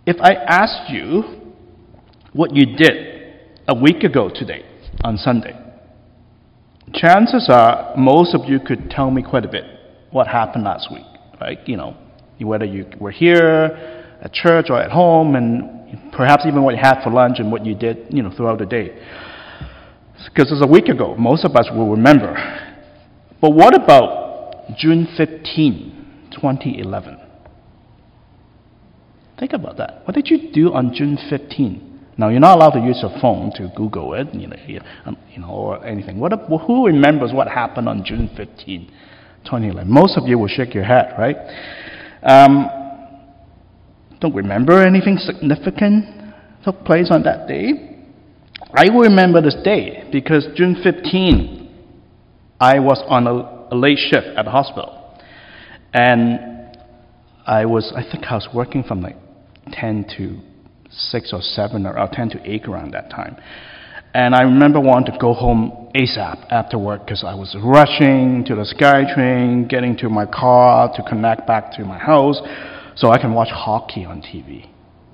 If I asked you what you did a week ago today, on Sunday, chances are most of you could tell me quite a bit what happened last week, right? Whether you were here, at church or at home, and perhaps even what you had for lunch and what you did, throughout the day. Because it's a week ago, most of us will remember. But what about June 15, 2011? Think about that. What did you do on June 15? Now, you're not allowed to use your phone to Google it, or anything. Who remembers what happened on June 15, 2011? Most of you will shake your head, right? Don't remember anything significant took place on that day? I will remember this day because June 15, I was on a late shift at the hospital. And I think I was working from like 10 to 6 or 7 or 10 to 8 around that time. And I remember wanting to go home ASAP after work because I was rushing to the SkyTrain, getting to my car to connect back to my house so I can watch hockey on TV.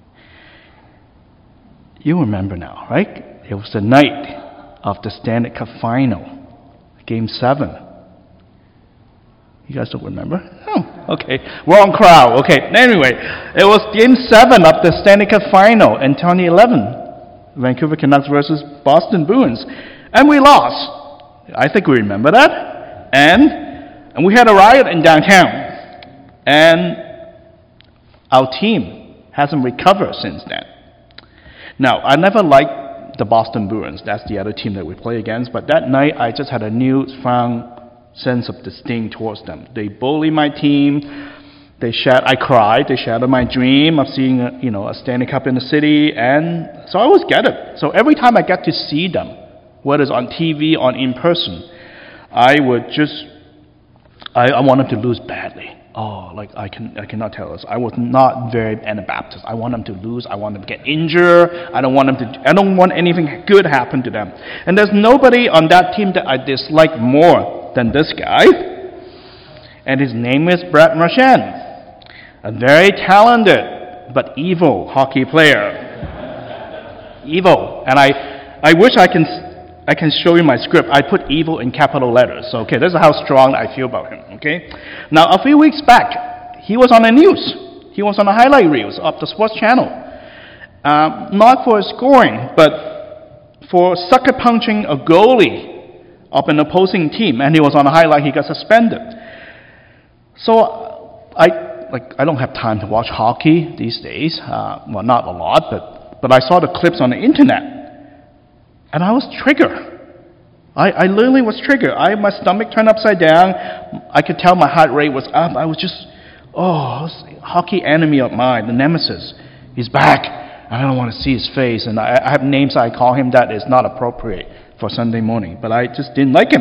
You remember now, right? It was the night of the Stanley Cup Final, Game 7. You guys don't remember? Oh, okay. Wrong crowd. Okay, anyway, it was Game 7 of the Stanley Cup Final in 2011. Vancouver Canucks versus Boston Bruins. And we lost. I think we remember that. And we had a riot in downtown. And our team hasn't recovered since then. Now, I never liked the Boston Bruins. That's the other team that we play against. But that night, I just had a newfound sense of disdain towards them. They bullied my team. I cried. They shattered my dream of seeing a Stanley Cup in the city. And so I always get it. So every time I get to see them, whether it's on TV or in person, I want them to lose badly. I cannot tell us. I was not very Anabaptist. I want them to lose. I want them to get injured. I don't want anything good happen to them. And there's nobody on that team that I dislike more than this guy. And his name is Brad Marchand, a very talented but evil hockey player. Evil. And I wish I can show you my script. I put evil in capital letters. So, okay, this is how strong I feel about him, okay? Now, a few weeks back, he was on the news. He was on the highlight reels of the sports channel. Not for his scoring, but for sucker punching a goalie of an opposing team. And he was on the highlight, he got suspended. So, I don't have time to watch hockey these days. Well, not a lot, but I saw the clips on the internet. And I was triggered. I literally was triggered. My stomach turned upside down. I could tell my heart rate was up. I was just, hockey enemy of mine, the nemesis. He's back. I don't want to see his face. And I have names I call him that is not appropriate for Sunday morning. But I just didn't like him.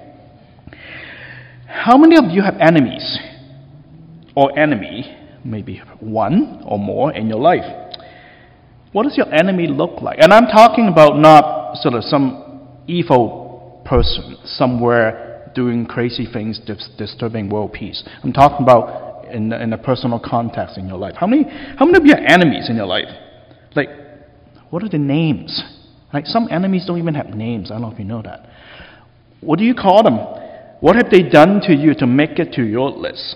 How many of you have enemies? Or enemy, maybe one or more in your life? What does your enemy look like? And I'm talking about not sort of some evil person somewhere doing crazy things, disturbing world peace. I'm talking about in a personal context in your life. How many of you are enemies in your life? Like, what are the names? Like, some enemies don't even have names. I don't know if you know that. What do you call them? What have they done to you to make it to your list?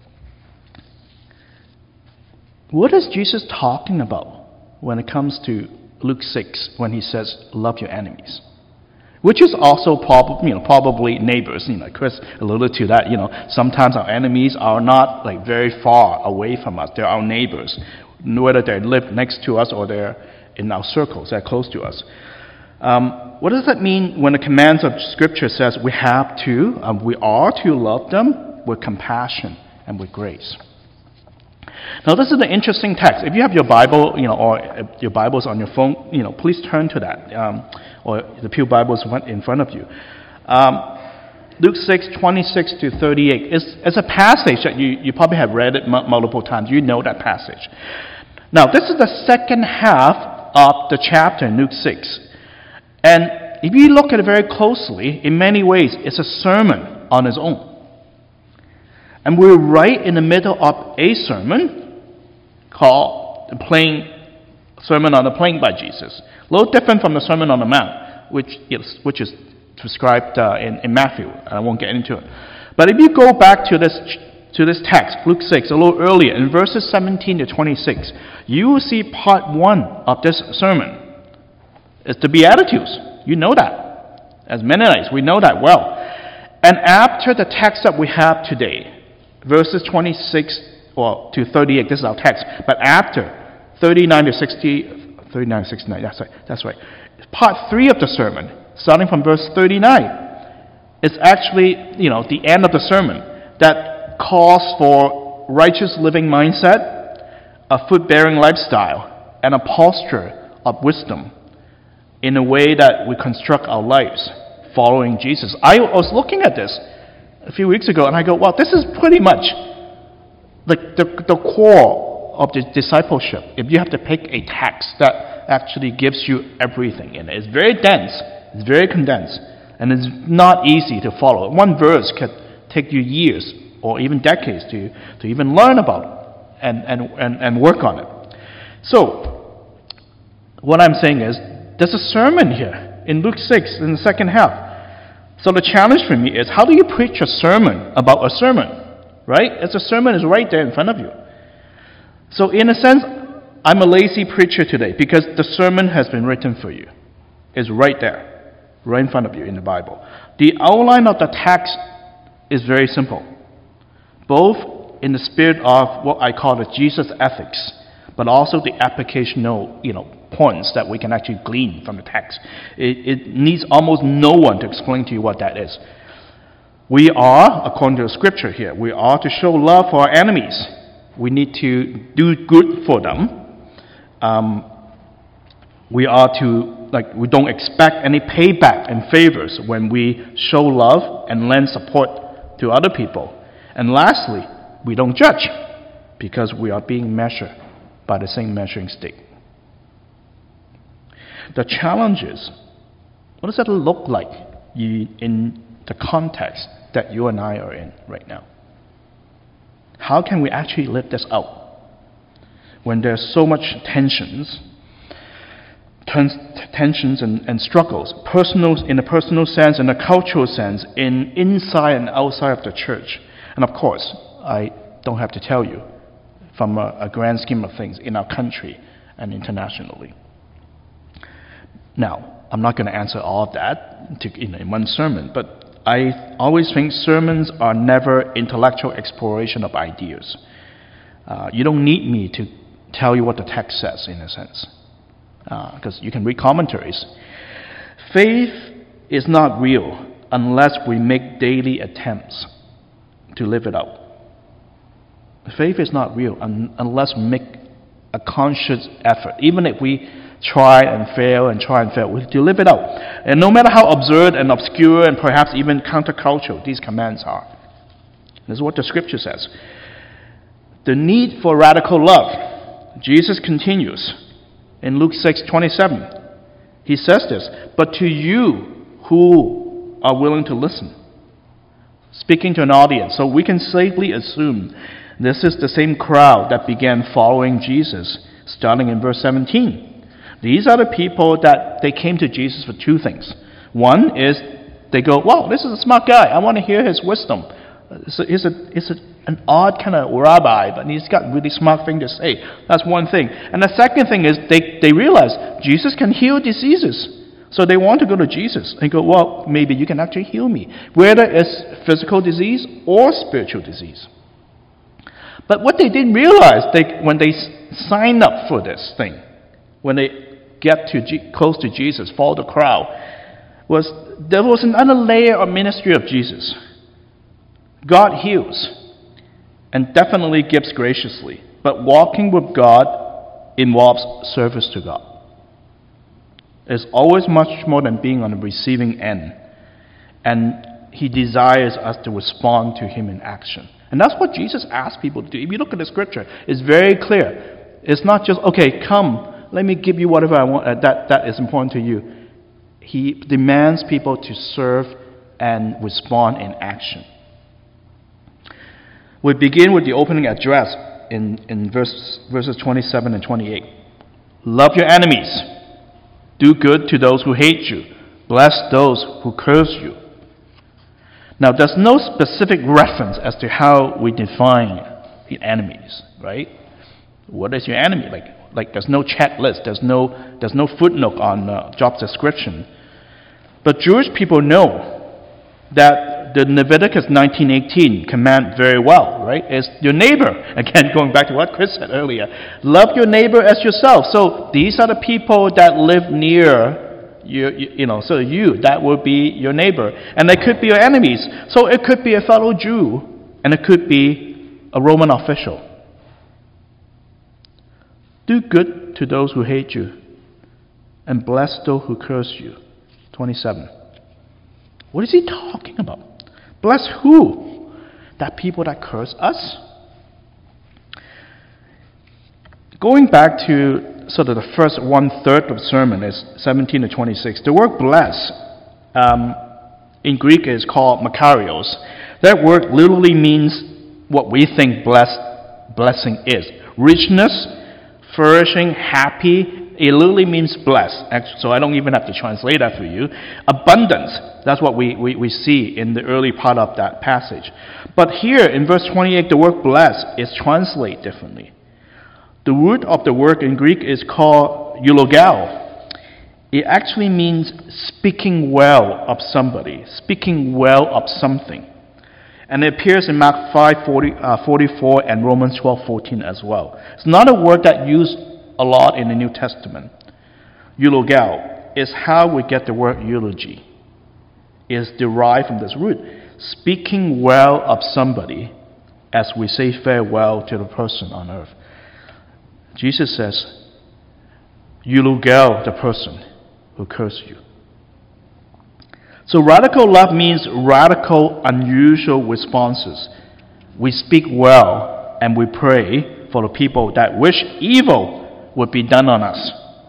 What is Jesus talking about when it comes to Luke 6, when he says, love your enemies? Which is also probably neighbors. Chris alluded to that. Sometimes our enemies are not like very far away from us. They're our neighbors, whether they live next to us or they're in our circles, they're close to us. What does that mean when the commands of Scripture says we are to love them with compassion and with grace? Now, this is an interesting text. If you have your Bible, or your Bible's on your phone, please turn to that, or the Pew Bible's in front of you. Luke 6, 26 to 38 is a passage that you probably have read it multiple times. You know that passage. Now, this is the second half of the chapter in Luke 6. And if you look at it very closely, in many ways, it's a sermon on its own. And we're right in the middle of a sermon called the plain Sermon on the Plain by Jesus. A little different from the Sermon on the Mount, which is described in Matthew. I won't get into it. But if you go back to this text, Luke 6, a little earlier, in verses 17 to 26, you will see part 1 of this sermon. It's the Beatitudes. You know that. As Mennonites, we know that well. And after the text that we have today, verses 26 to 38, this is our text, but after 39 to 69, that's right. Part 3 of the sermon, starting from verse 39, is actually, the end of the sermon that calls for righteous living mindset, a fruit-bearing lifestyle, and a posture of wisdom in a way that we construct our lives following Jesus. I was looking at this a few weeks ago, and I go, wow, this is pretty much the core of the discipleship. If you have to pick a text that actually gives you everything in it. It's very dense, it's very condensed, and it's not easy to follow. One verse could take you years or even decades to even learn about and work on it. So, what I'm saying is, there's a sermon here in Luke 6 in the second half. So the challenge for me is, how do you preach a sermon about a sermon? Right? It's a sermon is right there in front of you. So in a sense, I'm a lazy preacher today because the sermon has been written for you. It's right there, right in front of you in the Bible. The outline of the text is very simple, both in the spirit of what I call the Jesus ethics, but also the applicational, points that we can actually glean from the text. It needs almost no one to explain to you what that is. We are, according to the scripture here, we are to show love for our enemies. We need to do good for them. We are to, we don't expect any payback and favors when we show love and lend support to other people. And lastly, we don't judge because we are being measured by the same measuring stick. The challenge is, what does that look like in the context that you and I are in right now? How can we actually live this out when there's so much tensions and struggles, in a personal sense, in a cultural sense, inside and outside of the church? And of course, I don't have to tell you, from a grand scheme of things in our country and internationally. Now, I'm not going to answer all of that in one sermon, but I always think sermons are never intellectual exploration of ideas. You don't need me to tell you what the text says, in a sense, because you can read commentaries. Faith is not real unless we make daily attempts to live it out. Faith is not real unless we make a conscious effort, even if we try and fail, we have to live it out. And no matter how absurd and obscure and perhaps even countercultural these commands are. This is what the scripture says. The need for radical love. Jesus continues in Luke 6:27. He says this, but to you who are willing to listen. Speaking to an audience, so we can safely assume this is the same crowd that began following Jesus, starting in verse 17. These are the people that they came to Jesus for two things. One is they go, wow, this is a smart guy. I want to hear his wisdom. He's an odd kind of rabbi, but he's got really smart thing to say. That's one thing. And the second thing is they realize Jesus can heal diseases. So they want to go to Jesus and go, well, maybe you can actually heal me, whether it's physical disease or spiritual disease. But what they didn't realize when they signed up for this thing, when they get close to Jesus, follow the crowd, was there was another layer of ministry of Jesus. God heals and definitely gives graciously, but walking with God involves service to God. It's always much more than being on the receiving end, and He desires us to respond to Him in action. And that's what Jesus asked people to do. If you look at the scripture, it's very clear. It's not just, okay, come, let me give you whatever I want that is important to you. He demands people to serve and respond in action. We begin with the opening address in verses 27 and 28. Love your enemies. Do good to those who hate you. Bless those who curse you. Now, there's no specific reference as to how we define the enemies, right? What is your enemy? Like there's no checklist. There's no footnote on job description. But Jewish people know that the Leviticus 19:18 command very well, right? Is your neighbor. Again, going back to what Chris said earlier. Love your neighbor as yourself. So these are the people that live near so that would be your neighbor. And they could be your enemies. So it could be a fellow Jew, and it could be a Roman official. Do good to those who hate you, and bless those who curse you. 27. What is he talking about? Bless who? That people that curse us? Going back to sort of the first 1/3 of the sermon is 17 to 26. The word bless in Greek is called makarios. That word literally means what we think blessing is. Richness, flourishing, happy. It literally means blessed. So I don't even have to translate that for you. Abundance. That's what we see in the early part of that passage. But here in verse 28, the word bless is translated differently. The root of the word in Greek is called eulogao. It actually means speaking well of somebody, speaking well of something. And it appears in Mark 5:44 and Romans 12:14 as well. It's not a word that used a lot in the New Testament. Eulogao is how we get the word eulogy. It is derived from this root. Speaking well of somebody as we say farewell to the person on earth. Jesus says, eulogao the person who cursed you. So radical love means radical, unusual responses. We speak well and we pray for the people that wish evil would be done on us.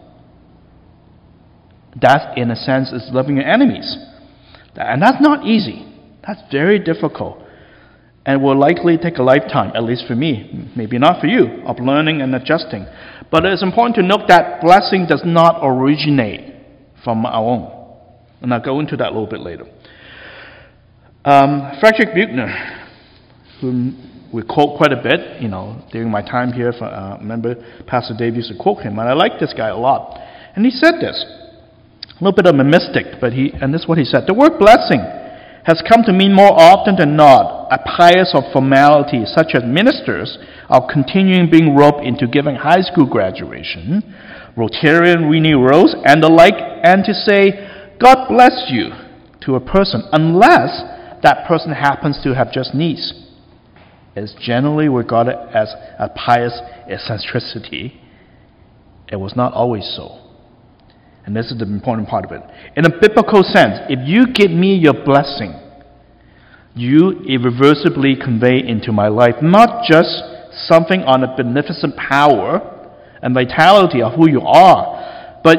That, in a sense, is loving your enemies. And that's not easy. That's very difficult. And will likely take a lifetime, at least for me, maybe not for you, of learning and adjusting. But it is important to note that blessing does not originate from our own. And I'll go into that a little bit later. Frederick Buechner, whom we quote quite a bit, during my time here. I remember Pastor Dave used to quote him, and I like this guy a lot. And he said this, a little bit of a mystic, and this is what he said. The word blessing has come to mean more often than not a pious of formality, such as ministers are continuing being roped into giving high school graduation, Rotarian renewals, and the like, and to say, God bless you, to a person, unless that person happens to have just needs. Is generally regarded as a pious eccentricity. It was not always so. And this is the important part of it. In a biblical sense, if you give me your blessing, you irreversibly convey into my life not just something on the beneficent power and vitality of who you are, but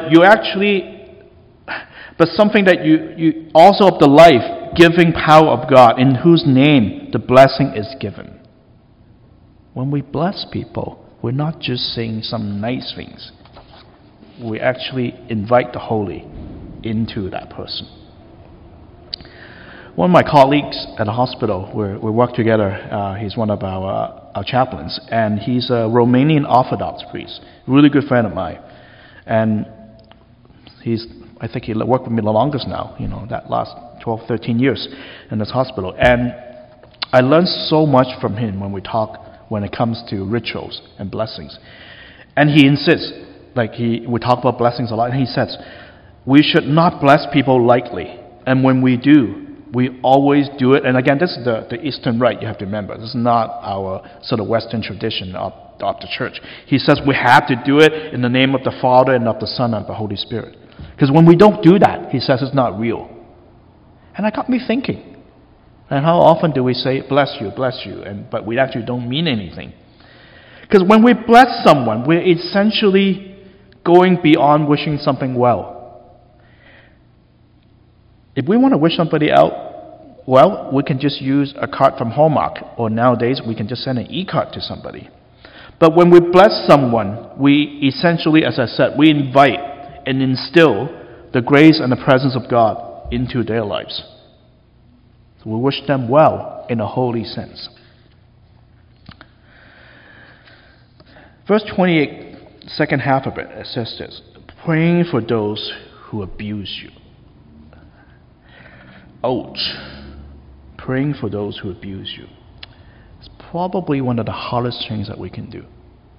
something that you also of the life-giving power of God, in whose name the blessing is given. When we bless people, we're not just saying some nice things. We actually invite the holy into that person. One of my colleagues at the hospital, we work together, he's one of our chaplains, and he's a Romanian Orthodox priest, really good friend of mine. And I think he worked with me the longest now, that last 12, 13 years in this hospital. And I learned so much from him when it comes to rituals and blessings. And he insists, we talk about blessings a lot, and he says, we should not bless people lightly. And when we do, we always do it. And again, this is the Eastern Rite, you have to remember. This is not our sort of Western tradition of the church. He says we have to do it in the name of the Father and of the Son and of the Holy Spirit. Because when we don't do that, he says it's not real. And that got me thinking. And how often do we say, bless you, but we actually don't mean anything? Because when we bless someone, we're essentially going beyond wishing something well. If we want to wish somebody out well, we can just use a card from Hallmark, or nowadays we can just send an e-card to somebody. But when we bless someone, we essentially, as I said, we invite and instill the grace and the presence of God into their lives. So we wish them well in a holy sense. Verse 28, second half of it, it says this: praying for those who abuse you. Ouch. Praying for those who abuse you. It's probably one of the hardest things that we can do.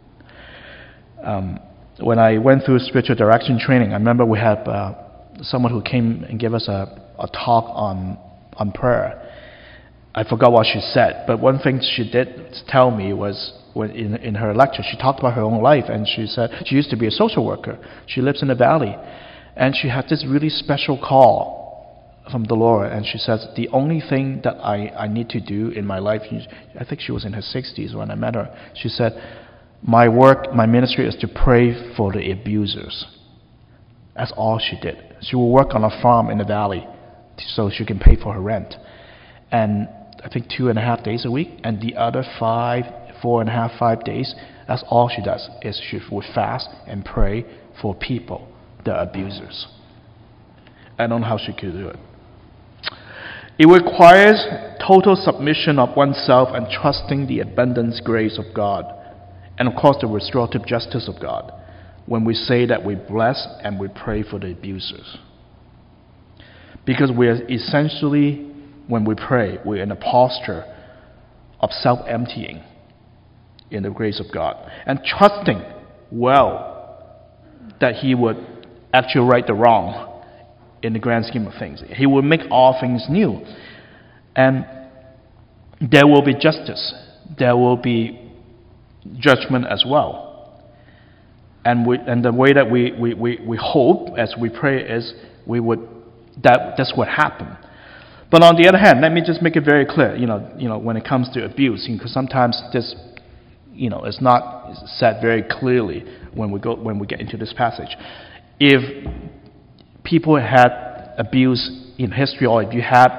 When I went through spiritual direction training, I remember we had someone who came and gave us a talk on prayer. I forgot what she said, but one thing she did tell me was when in her lecture, she talked about her own life, and she said she used to be a social worker. She lives in the valley, and she had this really special call from the Lord, and she says, the only thing that I need to do in my life, I think she was in her 60s when I met her, she said, my work, my ministry is to pray for the abusers. That's all she did. She will work on a farm in the valley so she can pay for her rent. And I think 2.5 days a week, and the other 4.5 days, that's all she does, is she would fast and pray for people, the abusers. I don't know how she could do it. It requires total submission of oneself and trusting the abundant grace of God, and of course the restorative justice of God, when we say that we bless and we pray for the abusers. Because we are essentially, when we pray, we're in a posture of self-emptying in the grace of God, and trusting well that He would actually right the wrong in the grand scheme of things. He will make all things new. And there will be justice. There will be judgment as well. And the way that we hope as we pray is that's what happened. But on the other hand, let me just make it very clear, when it comes to abuse, because sometimes this is not said very clearly when we get into this passage. If people had abuse in history, or if you have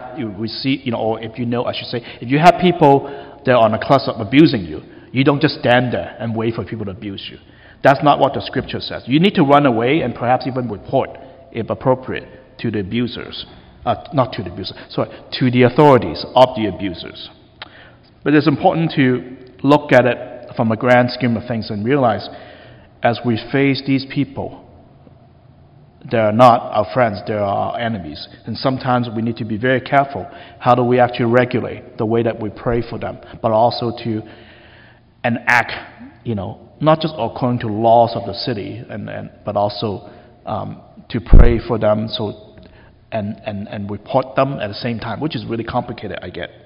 people that are on a cluster of abusing you, you don't just stand there and wait for people to abuse you. That's not what the scripture says. You need to run away and perhaps even report, if appropriate, to the abusers. To the authorities of the abusers. But it's important to look at it from a grand scheme of things and realize, as we face these people, they are not our friends, they are our enemies. And sometimes we need to be very careful. How do we actually regulate the way that we pray for them, but also to enact, not just according to laws of the city, but also to pray for them and report them at the same time, which is really complicated, I get.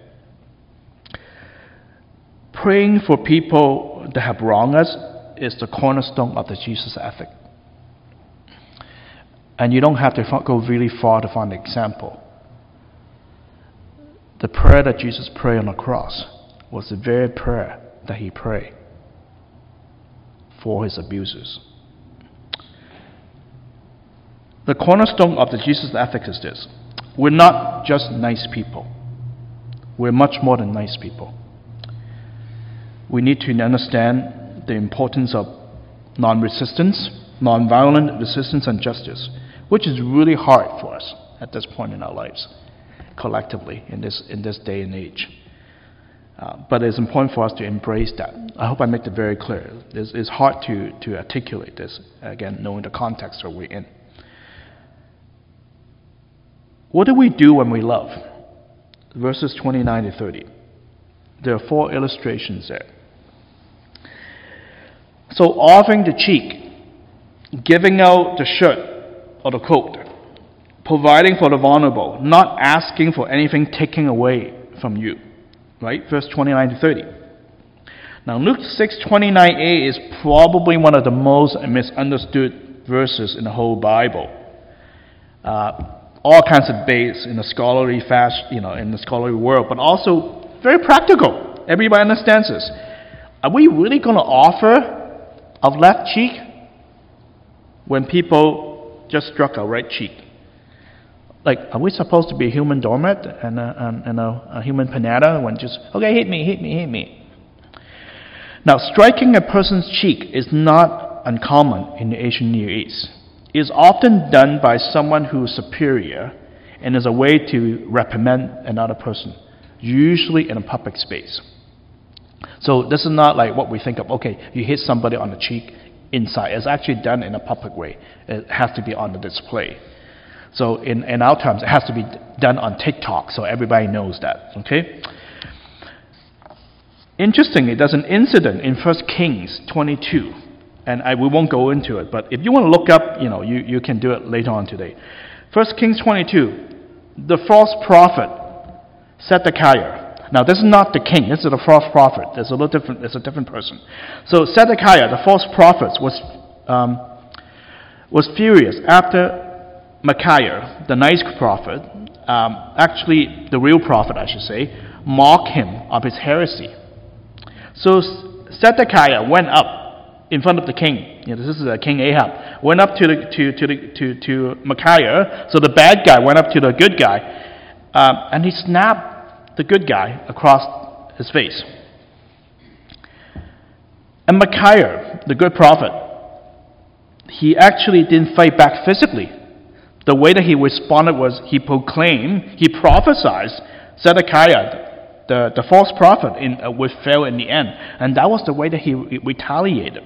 Praying for people that have wronged us is the cornerstone of the Jesus ethic. And you don't have to go really far to find an example. The prayer that Jesus prayed on the cross was the very prayer that He prayed for His abusers. The cornerstone of the Jesus ethic is this: we're not just nice people. We're much more than nice people. We need to understand the importance of non-resistance, non-violent resistance and justice, which is really hard for us at this point in our lives, collectively, in this day and age. But it's important for us to embrace that. I hope I make it very clear. It's hard to articulate this, again, knowing the context that we're in. What do we do when we love? Verses 29 to 30. There are 4 illustrations there. So offering the cheek, giving out the shirt or the coat, providing for the vulnerable, not asking for anything taken away from you. Right? Verse 29 to 30. Now Luke 6:29a is probably one of the most misunderstood verses in the whole Bible. All kinds of debates in the scholarly in the scholarly world, but also very practical. Everybody understands this. Are we really going to offer our left cheek when people just struck our right cheek? Like, are we supposed to be a human doormat and a human pinata when just, okay, hit me? Now, striking a person's cheek is not uncommon in the Asian Near East. It is often done by someone who is superior and is a way to reprimand another person, usually in a public space. So this is not like what we think of, okay, you hit somebody on the cheek inside. It's actually done in a public way. It has to be on the display. So in our terms, it has to be done on TikTok, so everybody knows that, okay? Interestingly, there's an incident in 1 Kings 22, and we won't go into it, but if you want to look up, you can do it later on today. 1 Kings 22, the false prophet, Zedekiah. Now, this is not the king. This is the false prophet. It's a different person. So Zedekiah, the false prophet, was furious after Micaiah, the nice prophet, actually the real prophet, I should say, mocked him of his heresy. So Zedekiah went up in front of the king. This is King Ahab. Went up to Micaiah. So the bad guy went up to the good guy, and he snapped the good guy across his face. And Micaiah, the good prophet, he actually didn't fight back physically. The way that he responded was he prophesied Zedekiah, the false prophet, would fail in the end. And that was the way that he retaliated.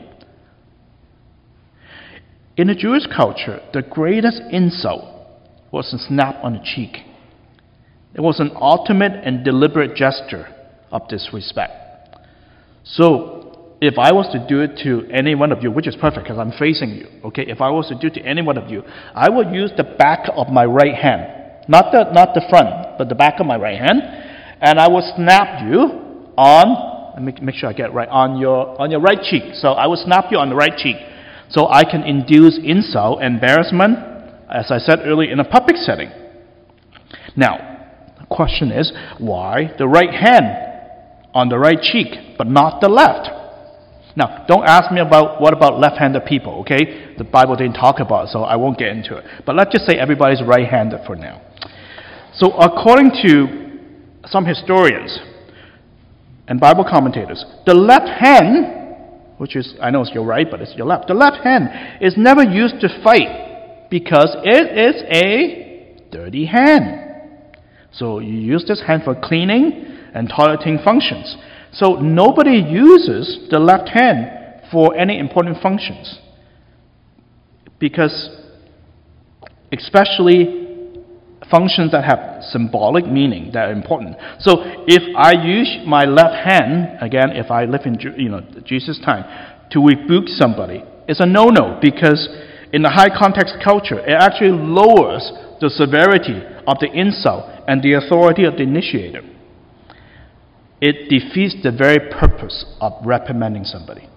In the Jewish culture, the greatest insult was a snap on the cheek. It was an ultimate and deliberate gesture of disrespect. So, if I was to do it to any one of you, which is perfect because I'm facing you, okay? If I was to do it to any one of you, I would use the back of my right hand, not the front, but the back of my right hand, and I would snap you on. Let me make sure I get it right, on your right cheek. So I would snap you on the right cheek, so I can induce insult, embarrassment, as I said earlier, in a public setting. Now, the question is, why the right hand on the right cheek, but not the left? Now, don't ask me what about left-handed people, okay? The Bible didn't talk about it, so I won't get into it. But let's just say everybody's right-handed for now. So according to some historians and Bible commentators, the left hand, which is, I know it's your right, but it's your left. The left hand is never used to fight because it is a dirty hand. So you use this hand for cleaning and toileting functions. So nobody uses the left hand for any important functions, because especially functions that have symbolic meaning, that are important. So if I use my left hand, again, if I live in Jesus' time, to rebuke somebody, it's a no-no, because in the high context culture, it actually lowers the severity of the insult and the authority of the initiator. It defeats the very purpose of reprimanding somebody.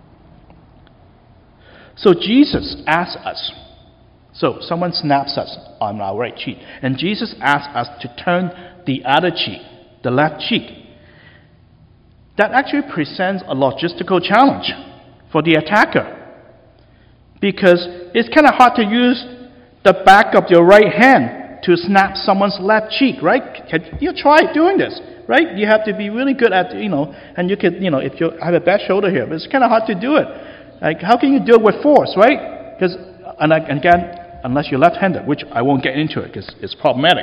So Jesus asks us, so someone snaps us on our right cheek, and Jesus asks us to turn the other cheek, the left cheek. That actually presents a logistical challenge for the attacker, because it's kind of hard to use the back of your right hand to snap someone's left cheek, right? You try doing this, right? You have to be really good at, and you can, if you have a bad shoulder here, but it's kind of hard to do it. Like, how can you do it with force, right? Because, and again, unless you're left-handed, which I won't get into it because it's problematic.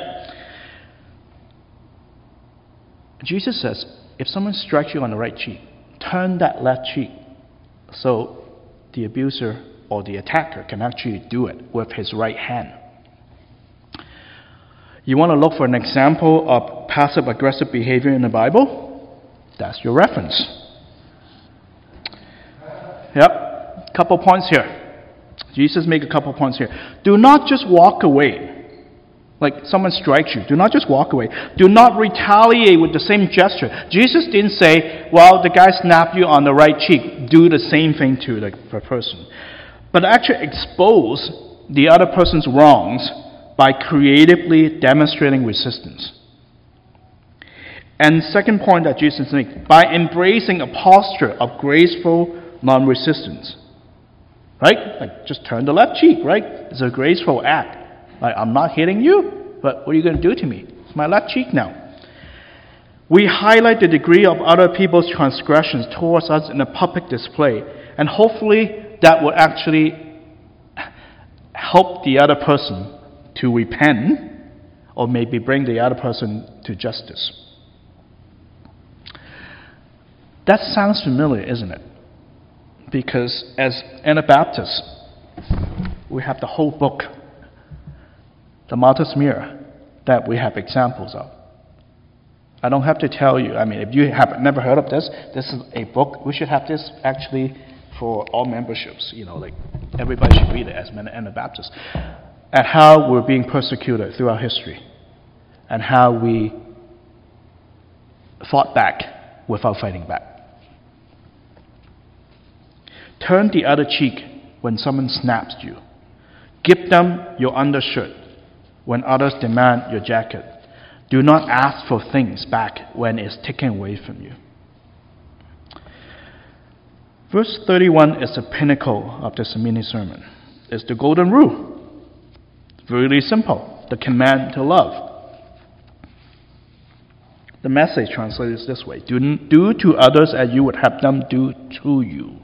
Jesus says, if someone strikes you on the right cheek, turn that left cheek so the abuser or the attacker can actually do it with his right hand. You want to look for an example of passive-aggressive behavior in the Bible? That's your reference. Yep, couple points here. Jesus make a couple points here. Do not just walk away. Like someone strikes you, do not just walk away. Do not retaliate with the same gesture. Jesus didn't say, well, the guy snapped you on the right cheek, do the same thing to the person. But actually expose the other person's wrongs by creatively demonstrating resistance. And second point that Jesus makes, by embracing a posture of graceful non-resistance. Right? Like, just turn the left cheek, right? It's a graceful act. Like, I'm not hitting you, but what are you going to do to me? It's my left cheek now. We highlight the degree of other people's transgressions towards us in a public display, and hopefully that will actually help the other person to repent, or maybe bring the other person to justice. That sounds familiar, isn't it? Because as Anabaptists, we have the whole book, the Martyr's Mirror, that we have examples of. I don't have to tell you. I mean, if you have never heard of this, this is a book. We should have this actually for all memberships. Like everybody should read it as Anabaptists. At how we're being persecuted throughout history, and how we fought back without fighting back. Turn the other cheek when someone snaps you. Give them your undershirt when others demand your jacket. Do not ask for things back when it's taken away from you. Verse 31 is the pinnacle of this mini sermon. It's the golden rule. It's really simple. The command to love. The Message translates this way: do to others as you would have them do to you.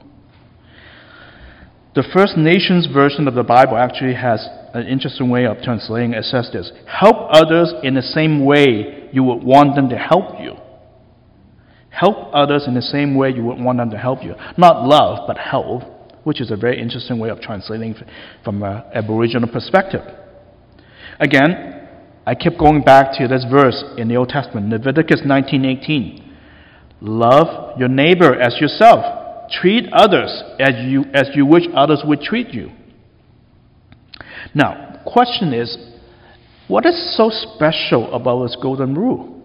The First Nations version of the Bible actually has an interesting way of translating. It says this: help others in the same way you would want them to help you. Help others in the same way you would want them to help you. Not love, but help, which is a very interesting way of translating from an Aboriginal perspective. Again, I keep going back to this verse in the Old Testament, Leviticus 19:18. Love your neighbor as yourself. Treat others as you wish others would treat you. Now, question is, what is so special about this golden rule?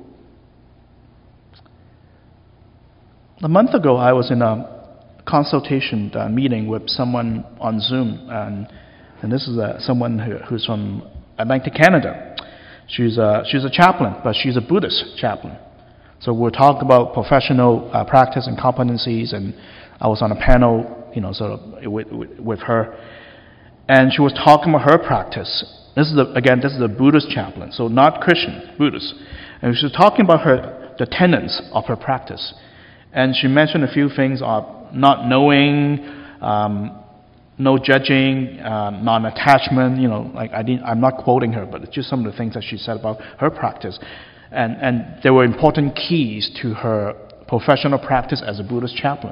A month ago, I was in a consultation meeting with someone on Zoom, and this is someone who's from Atlantic Canada. She's a chaplain, but she's a Buddhist chaplain. So we're talking about professional practice and competencies, and I was on a panel, sort of with her, and she was talking about her practice. This is a Buddhist chaplain, so not Christian, Buddhist, and she was talking about the tenets of her practice, and she mentioned a few things of not knowing, no judging, non-attachment. I'm not quoting her, but it's just some of the things that she said about her practice, and there were important keys to her professional practice as a Buddhist chaplain.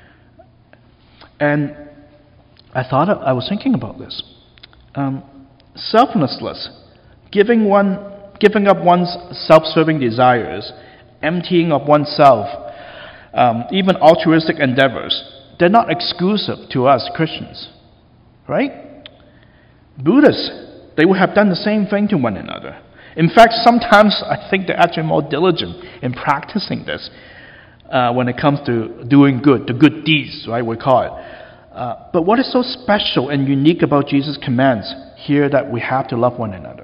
And I was thinking about this. Selflessness, giving up one's self-serving desires, emptying of oneself, even altruistic endeavors, they're not exclusive to us Christians, right? Buddhists, they would have done the same thing to one another. In fact, sometimes I think they're actually more diligent in practicing this when it comes to doing good, the good deeds, right, we call it. But what is so special and unique about Jesus' commands here that we have to love one another?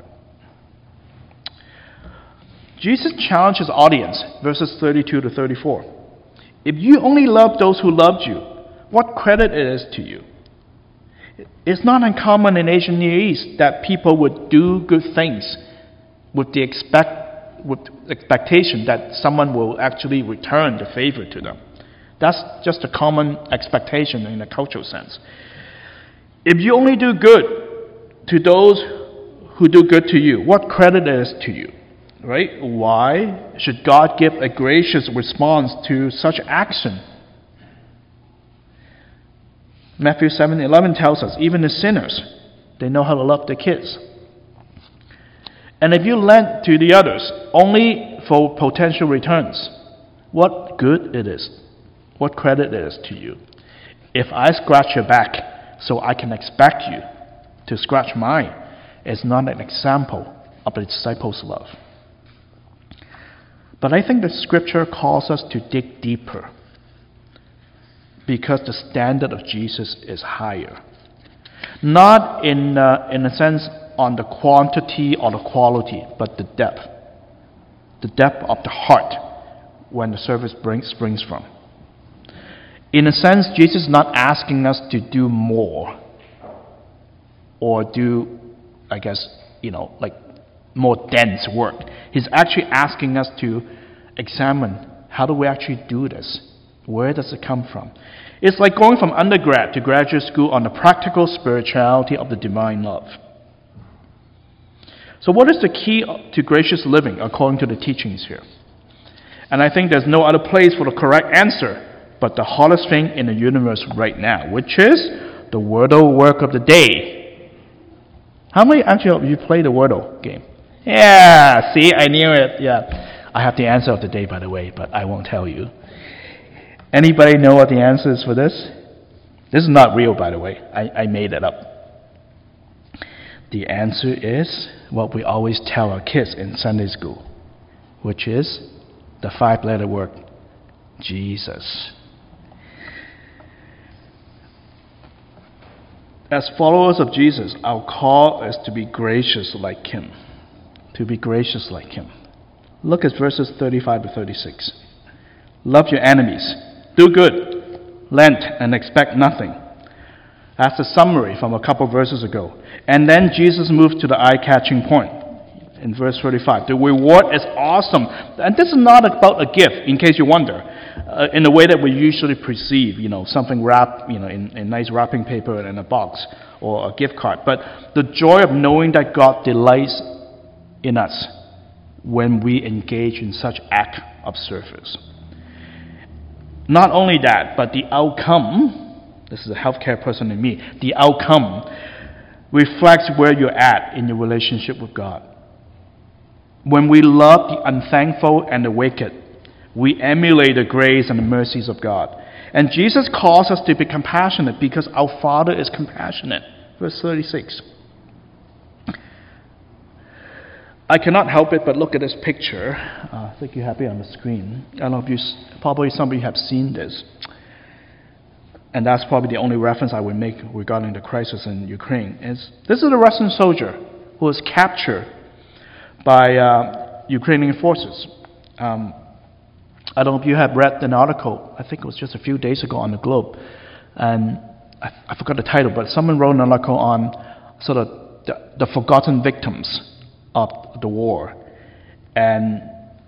Jesus challenged his audience, verses 32 to 34. If you only love those who loved you, what credit it is to you? It's not uncommon in Asia Near East that people would do good things with the expectation that someone will actually return the favor to them. That's just a common expectation in a cultural sense. If you only do good to those who do good to you, what credit it is to you? Right? Why should God give a gracious response to such action? Matthew 7:11 tells us, even the sinners, they know how to love their kids. And if you lend to the others only for potential returns, what good it is, what credit it is to you? If I scratch your back so I can expect you to scratch mine, it's not an example of the disciples' love. But I think the scripture calls us to dig deeper, because the standard of Jesus is higher. Not in a sense on the quantity or the quality, but the depth. The depth of the heart when the service springs from. In a sense, Jesus is not asking us to do more or do, like more dense work. He's actually asking us to examine, how do we actually do this? Where does it come from? It's like going from undergrad to graduate school on the practical spirituality of the divine love. So what is the key to gracious living according to the teachings here? And I think there's no other place for the correct answer but the hottest thing in the universe right now, which is the Wordle work of the day. How many actually of you play the Wordle game? Yeah, see, I knew it. Yeah, I have the answer of the day, by the way, but I won't tell you. Anybody know what the answer is for this? This is not real, by the way. I made it up. The answer is what we always tell our kids in Sunday school, which is the 5-letter word, Jesus. As followers of Jesus, our call is to be gracious like Him. To be gracious like Him. Look at verses 35 to 36. Love your enemies. Do good. Lend and expect nothing. That's a summary from a couple verses ago. And then Jesus moved to the eye-catching point in verse 35. The reward is awesome. And this is not about a gift, in case you wonder, in the way that we usually perceive, something wrapped, in nice wrapping paper and in a box or a gift card. But the joy of knowing that God delights in us when we engage in such act of service. Not only that, but the outcome, this is a healthcare person in me, the outcome reflects where you're at in your relationship with God. When we love the unthankful and the wicked, we emulate the grace and the mercies of God. And Jesus calls us to be compassionate because our Father is compassionate. Verse 36. I cannot help it but look at this picture. I think you have it on the screen. I don't know if probably some of you have seen this. And that's probably the only reference I would make regarding the crisis in Ukraine. This is a Russian soldier who was captured by Ukrainian forces. I don't know if you have read an article, I think it was just a few days ago on the Globe, and I forgot the title, but someone wrote an article on sort of the forgotten victims of the war. And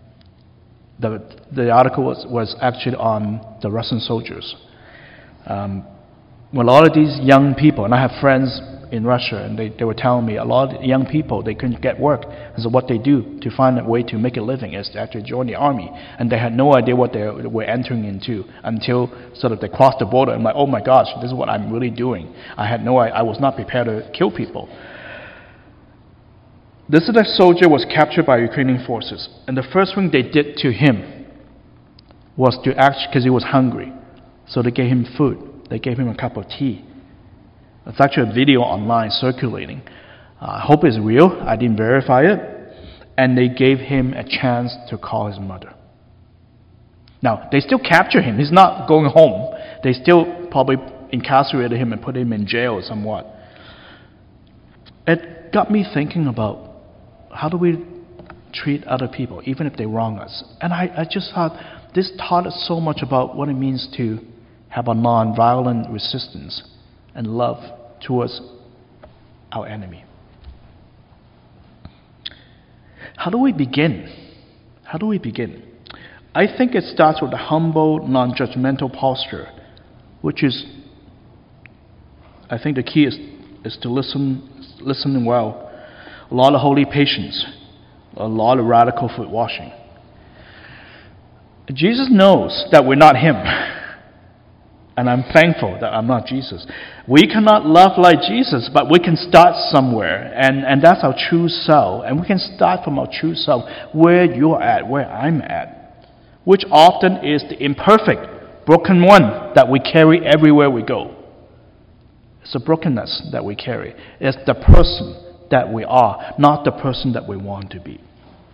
the article was actually on the Russian soldiers. A lot of these young people, and I have friends in Russia, and they were telling me a lot of young people, they couldn't get work. And so what they do to find a way to make a living is to actually join the army. And they had no idea what they were entering into until sort of they crossed the border. I'm like, oh my gosh, this is what I'm really doing. I was not prepared to kill people. This is a soldier was captured by Ukrainian forces. And the first thing they did to him was to act, because he was hungry. So they gave him food. They gave him a cup of tea. It's actually a video online circulating. I hope it's real. I didn't verify it. And they gave him a chance to call his mother. Now, they still capture him. He's not going home. They still probably incarcerated him and put him in jail somewhat. It got me thinking about how do we treat other people, even if they wrong us. And I just thought this taught us so much about what it means to have a non-violent resistance and love towards our enemy. How do we begin? How do we begin? I think it starts with a humble, non-judgmental posture, which is, I think the key is to listen well. A lot of holy patience, a lot of radical foot washing. Jesus knows that we're not Him. And I'm thankful that I'm not Jesus. We cannot love like Jesus, but we can start somewhere. And that's our true self. And we can start from our true self, where you're at, where I'm at. Which often is the imperfect, broken one that we carry everywhere we go. It's the brokenness that we carry. It's the person that we are, not the person that we want to be.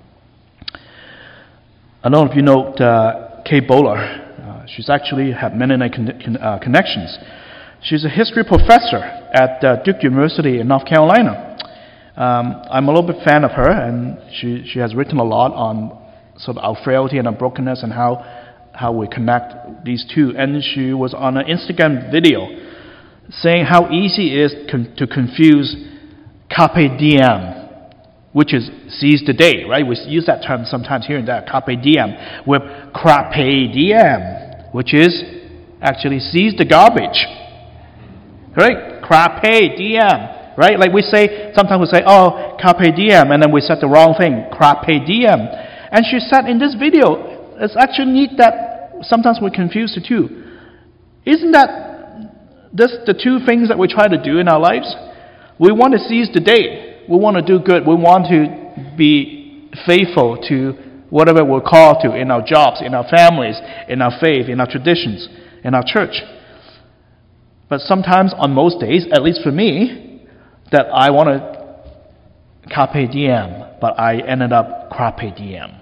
I don't know if you know Kay Bowler. She's actually had Mennonite connections. She's a history professor at Duke University in North Carolina. I'm a little bit fan of her, and she has written a lot on sort of our frailty and our brokenness and how we connect these two. And she was on an Instagram video saying how easy it is to confuse carpe diem which is seize the day, right? We use that term sometimes here and there, carpe diem, with crape diem, which is actually seize the garbage, right? Crape diem, right? Like sometimes we say, oh, carpe diem, and then we said the wrong thing, crape diem. And she said in this video, it's actually neat that sometimes we confuse the two. Isn't that the two things that we try to do in our lives? We want to seize the day. We want to do good. We want to be faithful to whatever we're called to in our jobs, in our families, in our faith, in our traditions, in our church. But sometimes, on most days, at least for me, that I want to carpe diem, but I ended up crape diem.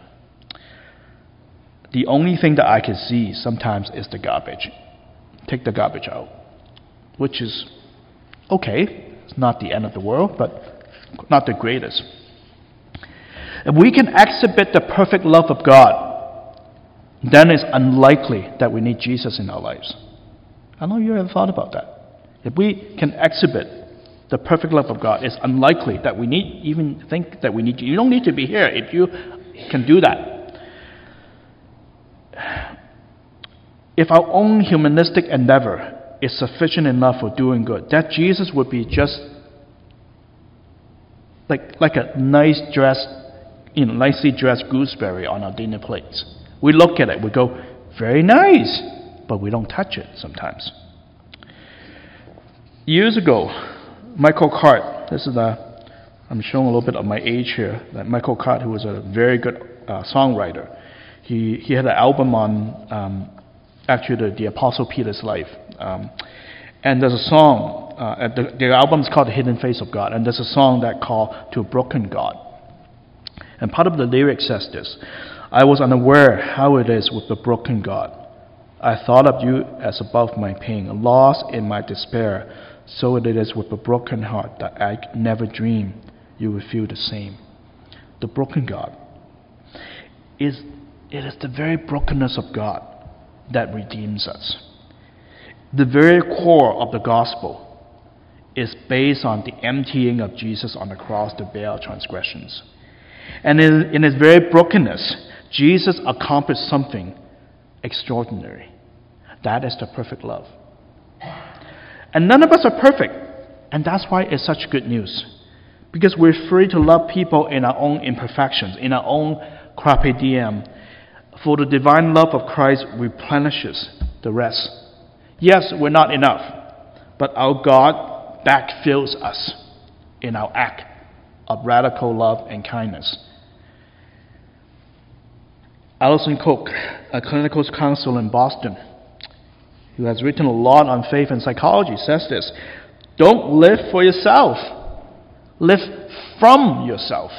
The only thing that I can see sometimes is the garbage. Take the garbage out, which is okay. It's not the end of the world, but not the greatest. If we can exhibit the perfect love of God, then it's unlikely that we need Jesus in our lives. I don't know if you ever thought about that. If we can exhibit the perfect love of God, it's unlikely that we even think that we need you. You don't need to be here if you can do that. If our own humanistic endeavor is sufficient enough for doing good, that Jesus would be just like a nicely dressed gooseberry on our dinner plates. We look at it, we go, very nice, but we don't touch it sometimes. Years ago, Michael Cart, I'm showing a little bit of my age here, that Michael Cart, who was a very good songwriter, he had an album on actually the Apostle Peter's life. And there's a song, the album is called The Hidden Face of God, and there's a song that called To a Broken God. And part of the lyric says this: I was unaware how it is with the broken God. I thought of you as above my pain, lost in my despair. So it is with a broken heart that I never dreamed you would feel the same. The broken God. It is the very brokenness of God that redeems us. The very core of the gospel is based on the emptying of Jesus on the cross to bear our transgressions. And in his very brokenness, Jesus accomplished something extraordinary. That is the perfect love. And none of us are perfect. And that's why it's such good news. Because we're free to love people in our own imperfections, in our own carpe diem. For the divine love of Christ replenishes the rest. Yes, we're not enough, but our God backfills us in our act of radical love and kindness. Alison Cook, a clinical counselor in Boston, who has written a lot on faith and psychology, says this: don't live for yourself, live from yourself.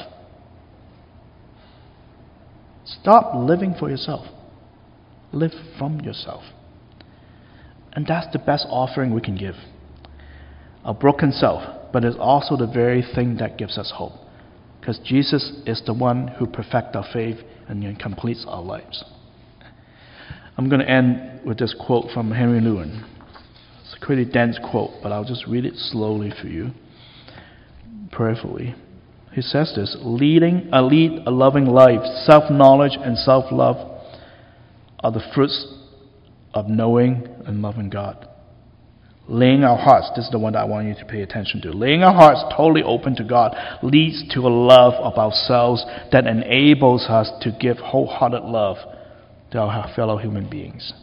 Stop living for yourself. Live from yourself. And that's the best offering we can give. A broken self, but it's also the very thing that gives us hope. Because Jesus is the one who perfects our faith and completes our lives. I'm going to end with this quote from Henry Nouwen. It's a pretty dense quote, but I'll just read it slowly for you, prayerfully. He says this: lead a loving life, self-knowledge and self-love are the fruits of knowing and loving God. Laying our hearts, this is the one that I want you to pay attention to. Laying our hearts totally open to God leads to a love of ourselves that enables us to give wholehearted love to our fellow human beings.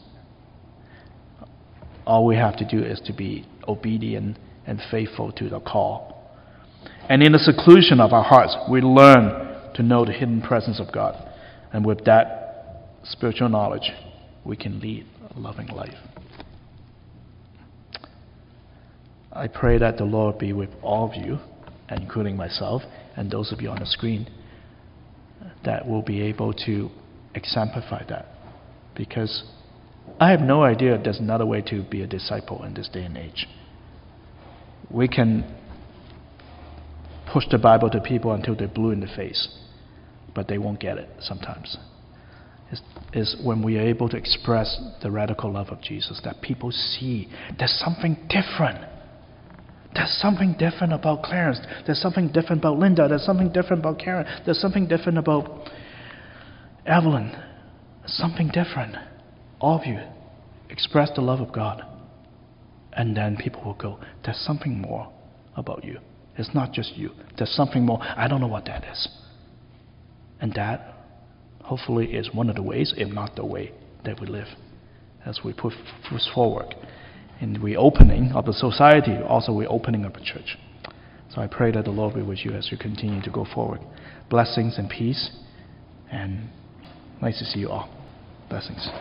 All we have to do is to be obedient and faithful to the call. And in the seclusion of our hearts, we learn to know the hidden presence of God. And with that spiritual knowledge, we can lead a loving life. I pray that the Lord be with all of you, including myself, and those of you on the screen, that will be able to exemplify that. Because I have no idea there's another way to be a disciple in this day and age. We can push the Bible to people until they're blue in the face, but they won't get it sometimes. Is when we are able to express the radical love of Jesus, that people see there's something different. There's something different about Clarence. There's something different about Linda. There's something different about Karen. There's something different about Evelyn. Something different. All of you express the love of God. And then people will go, there's something more about you. It's not just you. There's something more. I don't know what that is. And that, hopefully, is one of the ways, if not the way, that we live as we push forward in the reopening of the society, also reopening of the church. So I pray that the Lord be with you as you continue to go forward. Blessings and peace, and nice to see you all. Blessings.